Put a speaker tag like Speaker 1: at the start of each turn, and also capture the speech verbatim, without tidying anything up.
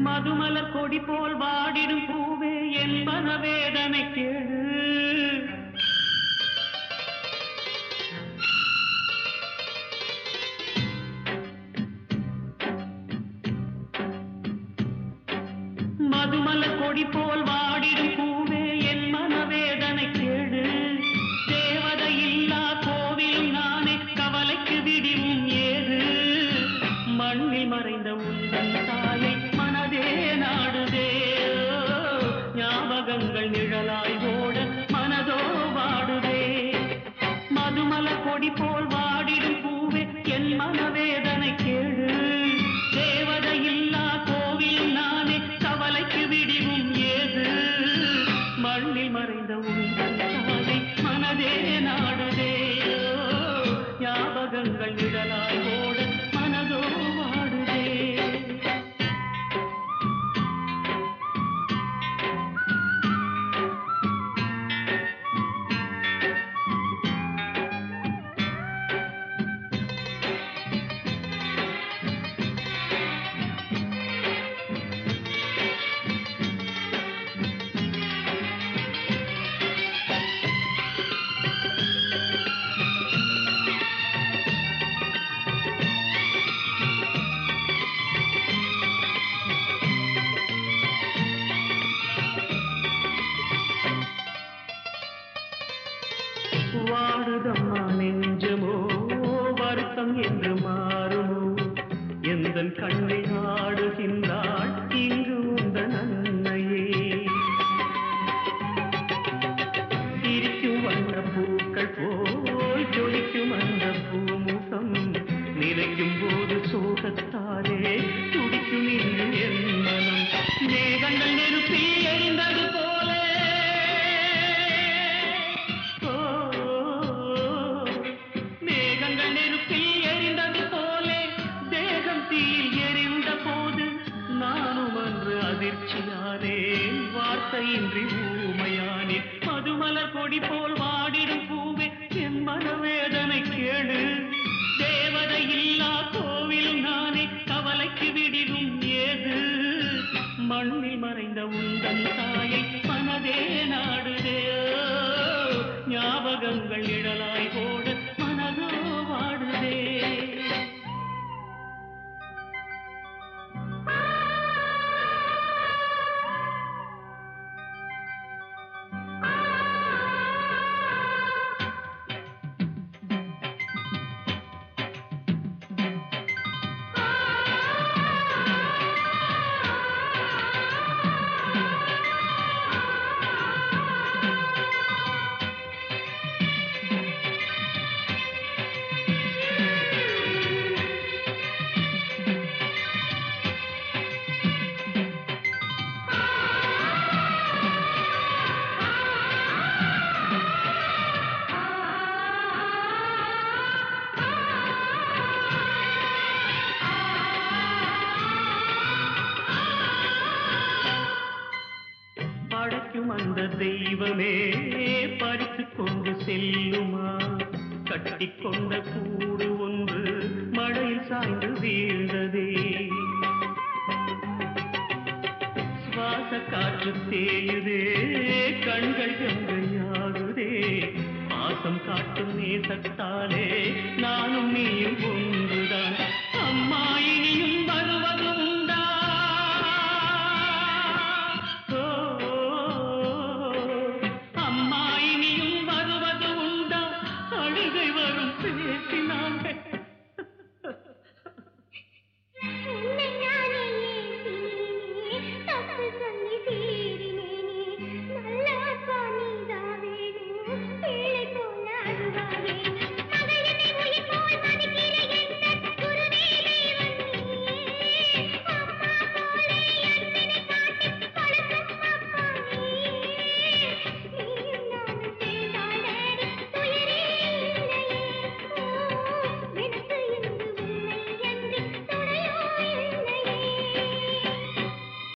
Speaker 1: மதுமலர் கொடி போல் வாடிடும் பூவே என் மனவேதனை கேளு. மதுமலர் கொடி போல் வாடிடும் பூவே என் மனவேதனை கேளு. தேவதை இல்லா கோவில் நானே கவலைக்கு விடிவும் ஏது. மண்ணில் மறைந்த உந்தன் தாயை மனதே நாடுதே. ஞாபகங்கள் நிழலாய் ஓட மனதோ வாடுதே. மதுமலர் கொடி போல் வாடிடும் பூவே என் மனவேதனை கேளு. தேவதை இல்லா கோவில் நானே கவலைக்கு விடிவும் ஏது. மண்ணில் மறைந்த உந்தன் தாயை மனதே நாடுதே. ஞாபகங்கள் நிழலாய் ஓட மனதோ வாடுதே. வாடுதம்மா நெஞ்சமோ வருத்தம் என்று மாறுமோ. எந்தன் கண்ணை ஆடுகின்றாள் இங்கு உந்தன் அன்னையே. சிரிக்கும் வண்ண பூக்கள் போல் ஜொலிக்கும் அந்த பூமுகம். நினைக்கும் போது சோகத்தாலே துடிக்கும் இன்று என் மனம். மேகங்கள் நெருப்பில் எரிந்தது போல அதிர்ச்சியானேன் வார்த்தையின்றி ஊமையானேன். மதுமலர் கொடி போல் வாடிடும் பூவே என் மனவேதனை கேளு. தேவதை இல்லா கோவிலும் நானே கவலைக்கு விடிவும் ஏது. மண்ணில் மறைந்த உந்தன் தாயை மனதே நாடுதே. ஞாபகங்கள் இழலாய் ஓட மனதோ வாடுதே. படைக்கும் அந்த தெய்வமே பறித்து கொண்டு செல்லுமா. கட்டிக்கொண்ட கூடு ஒன்று மழையில் சாய்ந்து வீழ்ந்ததே. சுவாச காற்று தேயுதே, கண்கள் கங்கையாகுதே. பாசம் காட்டும் நேசத்தாலே நானும் நீயும் ஒன்றுதான். அம்மா இனியும்